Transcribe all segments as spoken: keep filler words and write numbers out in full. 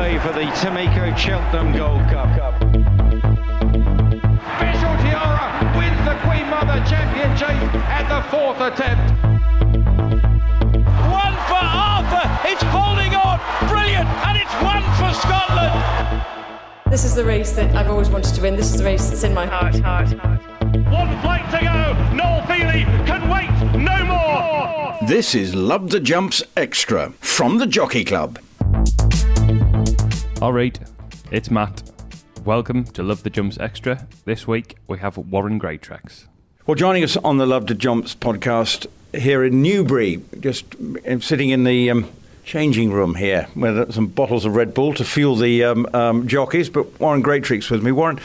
way for the Tameko Cheltenham Gold Cup. Visual Tiara wins the Queen Mother Championship at the fourth attempt. One for Arthur, it's holding on, brilliant, and it's one for Scotland. This is the race that I've always wanted to win. This is the race that's in my heart, heart, heart. One flight to go, Noel Feely can wait no more. This is Love the Jumps Extra from the Jockey Club. All right, it's Matt. Welcome to Love the Jumps Extra. This week we have Warren Greatrex. Well, joining us on the Love the Jumps podcast here in Newbury, just sitting in the um, changing room here, where there's some bottles of Red Bull to fuel the um, um, jockeys, but Warren Greatrex with me. Warren,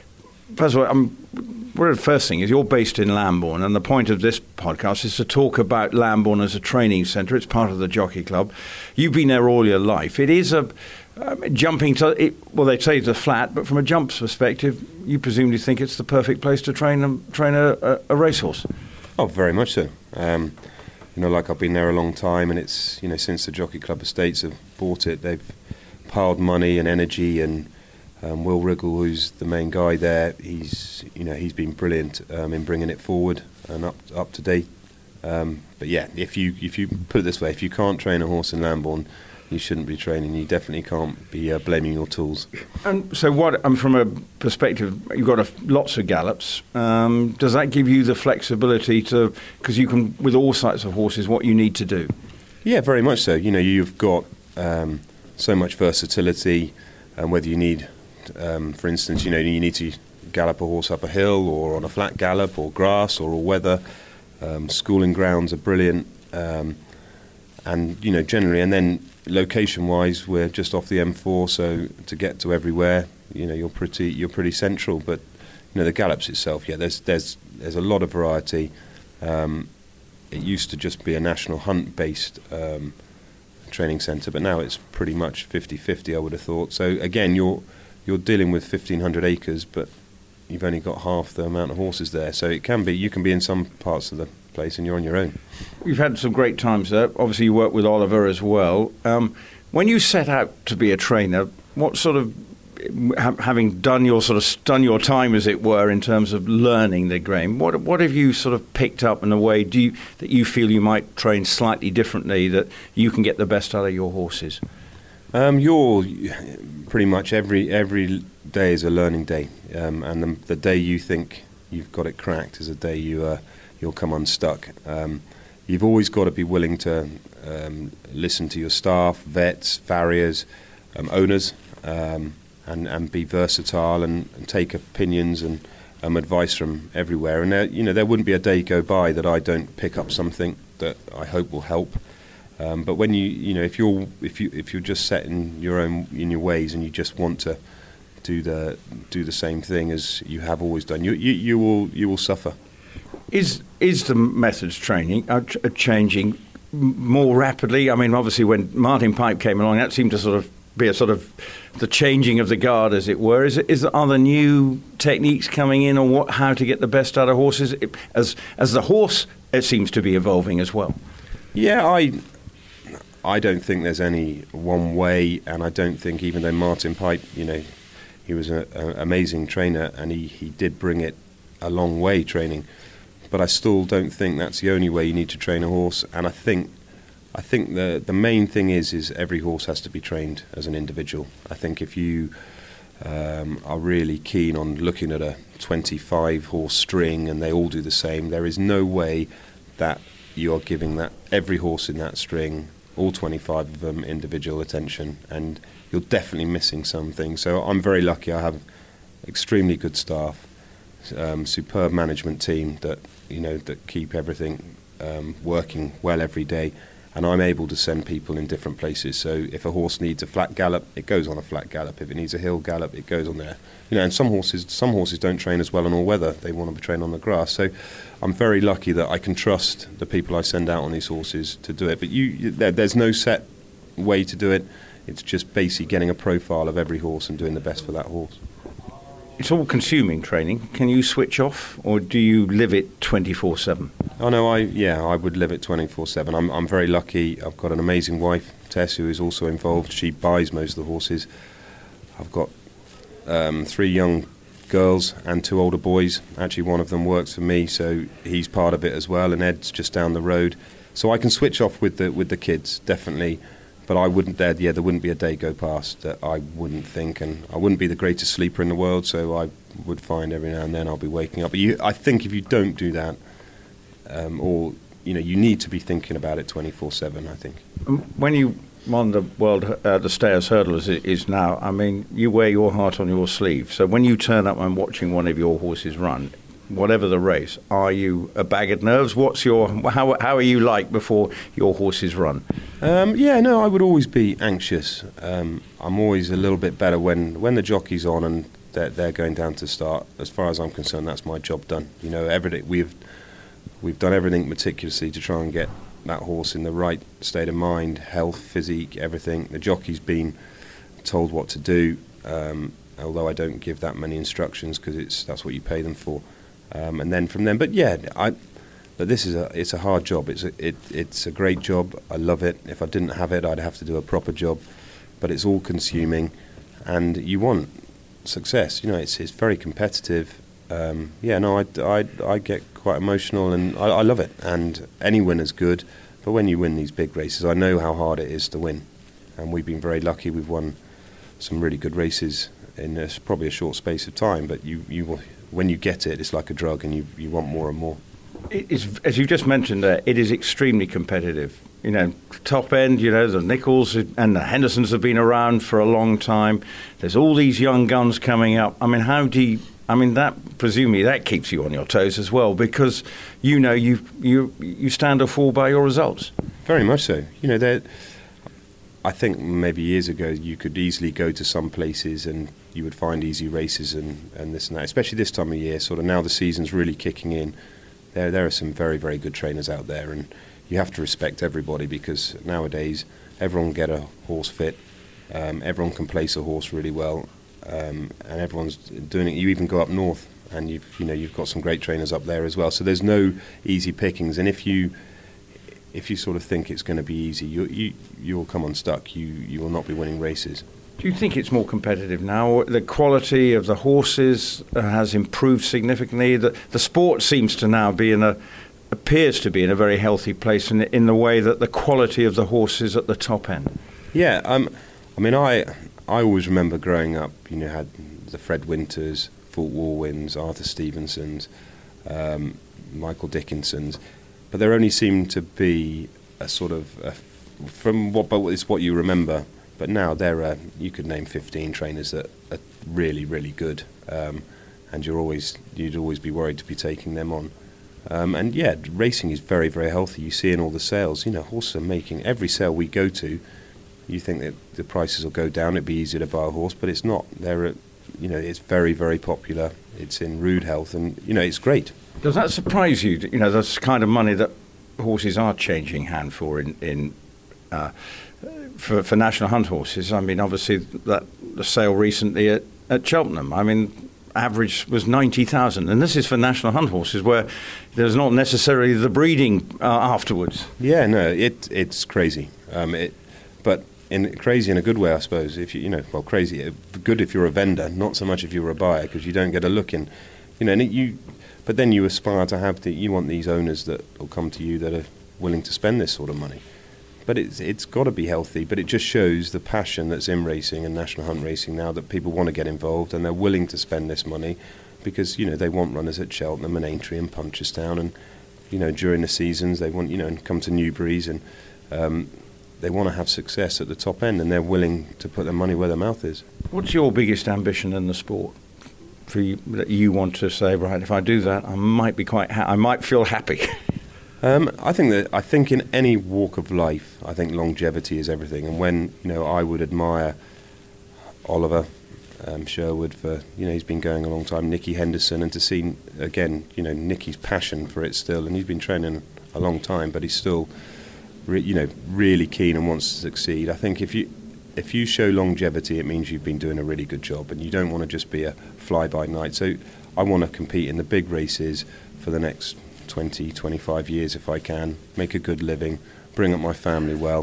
first of all, I'm Well, the first thing is you're based in Lambourn, and the point of this podcast is to talk about Lambourn as a training centre. It's part of the Jockey Club. You've been there all your life. It is a um, jumping to it, well, they say it's a flat, but from a jumps perspective, you presumably think it's the perfect place to train a, train a, a, a racehorse. Oh, very much so. Um, you know, like I've been there a long time, and it's, you know, since the Jockey Club estates have bought it, they've piled money and energy and. Um, Will Wriggle, who's the main guy there, he's you know he's been brilliant um, in bringing it forward and up up to date. Um, but yeah, if you if you put it this way, if you can't train a horse in Lambourn, you shouldn't be training. You definitely can't be uh, blaming your tools. And so, what? Um, from a perspective, you've got a, lots of gallops. Um, does that give you the flexibility to, because you can with all sorts of horses, what you need to do? Yeah, very much so. You know, you've got um, so much versatility, and whether you need. Um, for instance, you know, you need to gallop a horse up a hill or on a flat gallop or grass or all weather. Um, schooling grounds are brilliant, um, and you know, generally, and then location-wise, we're just off the M four, so to get to everywhere, you know, you're pretty you're pretty central. But you know, the gallops itself, yeah, there's there's there's a lot of variety. Um, it used to just be a national hunt-based um, training centre, but now it's pretty much fifty-fifty, I would have thought. So again, you're You're dealing with fifteen hundred acres, but you've only got half the amount of horses there. So it can be, you can be in some parts of the place and you're on your own. You've had some great times there. Obviously, you work with Oliver as well. Um, when you set out to be a trainer, what sort of, ha- having done your sort of done your time, as it were, in terms of learning the game, what what have you sort of picked up in a way do you, that you feel you might train slightly differently, that you can get the best out of your horses? Um, you're pretty much every every day is a learning day, um, and the, the day you think you've got it cracked is a day you uh, you'll come unstuck. Um, you've always got to be willing to um, listen to your staff, vets, farriers, um, owners, um, and and be versatile and, and take opinions and um, advice from everywhere. And there, you know, there wouldn't be a day go by that I don't pick up something that I hope will help. Um, but when you you know if you're if you if you're just set in your own in your ways and you just want to do the do the same thing as you have always done, you you, you will you will suffer. Is is the methods training uh, ch- uh, changing more rapidly? I mean, obviously, when Martin Pipe came along, that seemed to sort of be a sort of the changing of the guard, as it were. Is it is are there new techniques coming in, or what? How to get the best out of horses? As as the horse, it seems to be evolving as well. Yeah, I. I don't think there's any one way, and I don't think, even though Martin Pipe, you know, he was an amazing trainer and he, he did bring it a long way training, but I still don't think that's the only way you need to train a horse. And I think I think the the main thing is is every horse has to be trained as an individual. I think if you um, are really keen on looking at a twenty-five horse string and they all do the same, there is no way that you are giving that every horse in that string, all twenty-five of them, individual attention, and you're definitely missing something. So I'm very lucky. I have extremely good staff, um, superb management team that you know that keep everything um, working well every day, and I'm able to send people in different places. So if a horse needs a flat gallop, it goes on a flat gallop. If it needs a hill gallop, it goes on there. You know, and some horses some horses don't train as well in all weather. They want to be trained on the grass. So I'm very lucky that I can trust the people I send out on these horses to do it. But you, you there, there's no set way to do it. It's just basically getting a profile of every horse and doing the best for that horse. It's all consuming training. Can you switch off, or do you live it twenty-four seven? Oh no, I yeah, I would live it twenty-four seven. I'm I'm very lucky. I've got an amazing wife, Tess, who is also involved, she buys most of the horses. I've got um, three young girls and two older boys. Actually, one of them works for me, so he's part of it as well, and Ed's just down the road. So I can switch off with the with the kids, definitely. But I wouldn't dare, yeah, there wouldn't be a day go past that I wouldn't think, and I wouldn't be the greatest sleeper in the world, so I would find every now and then I'll be waking up. But you, I think if you don't do that, um, or, you know, you need to be thinking about it twenty-four seven, I think. When you won the world, uh, the Stayers Hurdle as it is now, I mean, you wear your heart on your sleeve. So when you turn up and watching one of your horses run, whatever the race, are you a bag of nerves? What's your how how are you like before your horses run? Um, yeah, no, I would always be anxious. Um, I'm always a little bit better when, when the jockey's on and they're, they're going down to start. As far as I'm concerned, that's my job done. You know, everything we've we've done everything meticulously to try and get that horse in the right state of mind, health, physique, everything. The jockey's been told what to do, um, although I don't give that many instructions because it's that's what you pay them for. Um, and then from them, but yeah, I. But this is a it's a hard job. It's a it it's a great job. I love it. If I didn't have it, I'd have to do a proper job. But it's all consuming, and you want success. You know, it's it's very competitive. Um, yeah, no, I, I, I get quite emotional, and I, I love it. And any winner's good, but when you win these big races, I know how hard it is to win. And we've been very lucky. We've won some really good races in a, probably a short space of time. But you you when you get it, it's like a drug, and you you want more and more. It is, as you just mentioned there, it is extremely competitive. You know, top end, you know, the Nichols and the Hendersons have been around for a long time. There's all these young guns coming up. I mean, how do you, I mean, that, presumably that keeps you on your toes as well, because, you know, you you you stand or fall by your results. Very much so. You know, there. I think maybe years ago you could easily go to some places and you would find easy races and, and this and that, especially this time of year, sort of now the season's really kicking in. There, there are some very, very good trainers out there, and you have to respect everybody because nowadays everyone can get a horse fit, um, everyone can place a horse really well, um, and everyone's doing it. You even go up north, and you've you know you've got some great trainers up there as well. So there's no easy pickings, and if you if you sort of think it's going to be easy, you you you'll come unstuck. You you will not be winning races. Do you think it's more competitive now? The quality of the horses uh, has improved significantly. The, the sport seems to now be in a, appears to be in a very healthy place in, in the way that the quality of the horses at the top end. Yeah, um, I mean, I I always remember growing up, you know, had the Fred Winters, Fulk Warwins, Arthur Stevensons, um, Michael Dickinsons, but there only seemed to be a sort of, a, from what, but it's what you remember. But now there are, you could name fifteen trainers that are really, really good, um, and you're always you'd always be worried to be taking them on. Um, and yeah, racing is very, very healthy. You see in all the sales, you know, horses are making every sale we go to. You think that the prices will go down; it'd be easier to buy a horse, but it's not. They're, you know, it's very, very popular. It's in rude health, and you know, it's great. Does that surprise you? You know, the kind of money that horses are changing hand for in in. Uh, For, for National Hunt horses. I mean, obviously, that the sale recently at, at Cheltenham, I mean, average was ninety thousand. And this is for National Hunt horses where there's not necessarily the breeding uh, afterwards. Yeah, no, it it's crazy. Um, it, but in crazy in a good way, I suppose. If you, you know, well, crazy, good if you're a vendor, not so much if you're a buyer, because you don't get a look in. You know, and it, you, but then you aspire to have the, you want these owners that will come to you that are willing to spend this sort of money. But it's it's got to be healthy. But it just shows the passion that's in racing and National Hunt racing now, that people want to get involved and they're willing to spend this money because, you know, they want runners at Cheltenham and Aintree and Punchestown, and, you know, during the seasons they want, you know, and come to Newbury's, and um, they want to have success at the top end, and they're willing to put their money where their mouth is. What's your biggest ambition in the sport? For you, that you want to say, right, if I do that, I might be quite, ha- I might feel happy. Um, I think that I think in any walk of life, I think longevity is everything. And when, you know, I would admire Oliver um, Sherwood for, you know, he's been going a long time, Nicky Henderson, and to see again, you know, Nicky's passion for it still, and he's been training a long time, but he's still, re- you know, really keen and wants to succeed. I think if you if you show longevity, it means you've been doing a really good job, and you don't want to just be a fly by night. So I want to compete in the big races for the next twenty, twenty-five years if I can, make a good living, bring up my family well,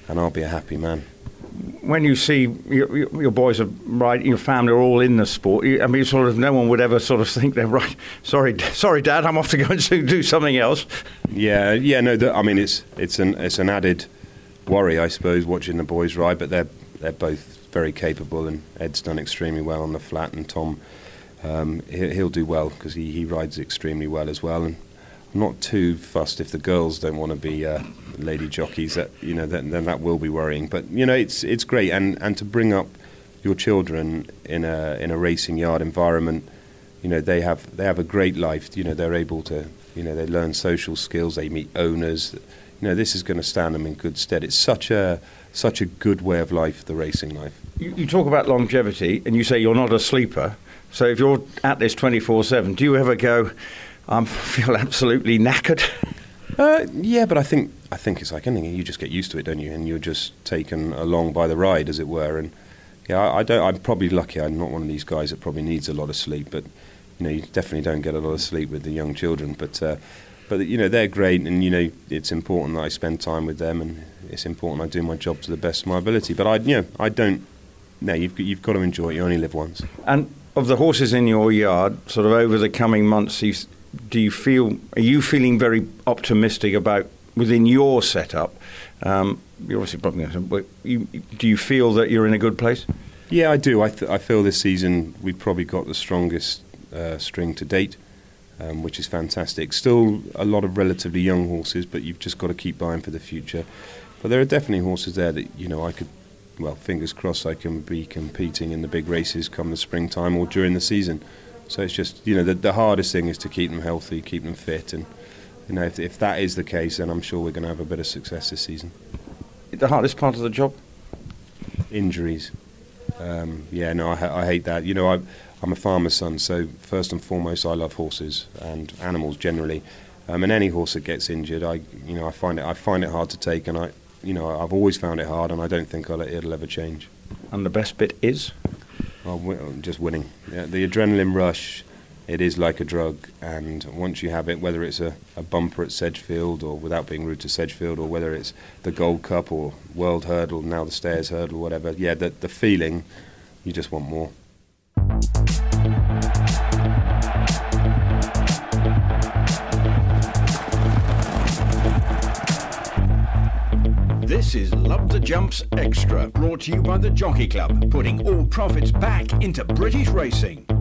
and I'll be a happy man. When you see your, your boys are right, your family are all in the sport. You, I mean, sort of, no one would ever sort of think they're right. Sorry, sorry, Dad, I'm off to go and do something else. Yeah, yeah, no. The, I mean, it's it's an it's an added worry, I suppose, watching the boys ride. But they're they're both very capable, and Ed's done extremely well on the flat, and Tom, um, he, he'll do well because he, he rides extremely well as well. And I'm not too fussed if the girls don't want to be uh, lady jockeys. That you know, then, then that will be worrying. But you know, it's it's great, and, and to bring up your children in a in a racing yard environment, you know, they have they have a great life. You know, they're able to, you know, they learn social skills. They meet owners. You know, this is going to stand them in good stead. It's such a such a good way of life, the racing life. You, you talk about longevity, and you say you're not a sleeper. So if you're at this twenty-four seven, do you ever go, I feel absolutely knackered? Uh, yeah, but I think I think it's like anything. You just get used to it, don't you? And you're just taken along by the ride, as it were. And yeah, I, I don't. I'm probably lucky. I'm not one of these guys that probably needs a lot of sleep. But you know, you definitely don't get a lot of sleep with the young children. But uh, but you know, they're great, and you know, it's important that I spend time with them, and it's important I do my job to the best of my ability. But I, you know, I don't. No, you've you've got to enjoy it. You only live once. And of the horses in your yard, sort of over the coming months, you, do you feel? Are you feeling very optimistic about within your setup? Um, you're obviously probably going to, but you, do you feel that you're in a good place? Yeah, I do. I th- I feel this season we've probably got the strongest uh, string to date, um, which is fantastic. Still a lot of relatively young horses, but you've just got to keep buying for the future. But there are definitely horses there that you know I could. Well, fingers crossed I can be competing in the big races come the springtime or during the season. So it's just, you know, the, the hardest thing is to keep them healthy, keep them fit. And, you know, if, if that is the case, then I'm sure we're going to have a bit of success this season. The hardest part of the job? Injuries. Um, yeah, no, I, I hate that. You know, I, I'm a farmer's son, so first and foremost, I love horses and animals generally. Um, and any horse that gets injured, I, you know, I find it, I find it hard to take, and I, you know, I've always found it hard, and I don't think I'll, it'll ever change. And the best bit is? Oh, just winning. Yeah, the adrenaline rush, it is like a drug, and once you have it, whether it's a, a bumper at Sedgefield, or without being rude to Sedgefield, or whether it's the Gold Cup or World Hurdle, now the Stayers Hurdle, whatever, yeah, the, the feeling, you just want more. This is Love the Jumps Extra, brought to you by the Jockey Club, putting all profits back into British racing.